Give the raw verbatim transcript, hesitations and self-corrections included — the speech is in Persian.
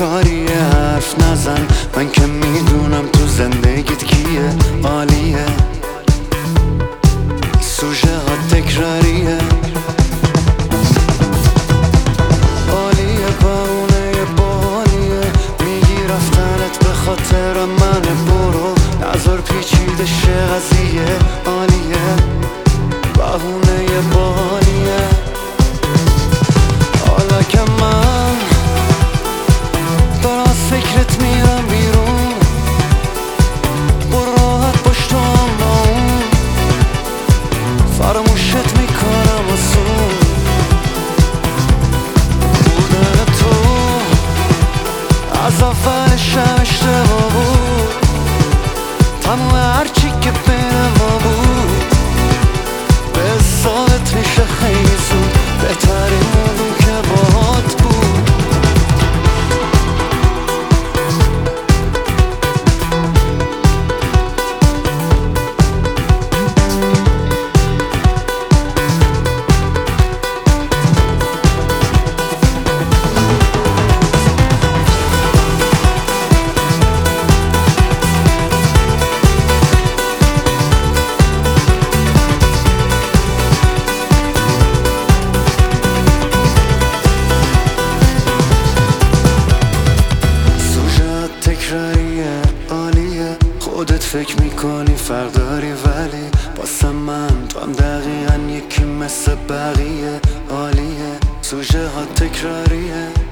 کاری حرف نزن، من که میدونم تو زندگیت کیه. عالیه سوژه ها تکراریه، عالیه بهونه بالیه، میگی رفتنت به خاطر من، برو نظر پیچیده شه قضیه. عالیه بهونه بالیه، حالا که من دارم از فکرت میرم بیرون، برو راحت باش تو هم با اون، فراموشت میکنم آسون. بودن تو از اولش هم اشتباه بود، تموم هرچی که بین ما بود به حسابت میشه خیلی زود، بهترین موضوع که باهات بود. تکراریه عالیه، خودت فکر میکنی فرق داری ولی واسه من تو هم دقیقا یکی مثل بقیه. عالیه سوژه ها تکراریه.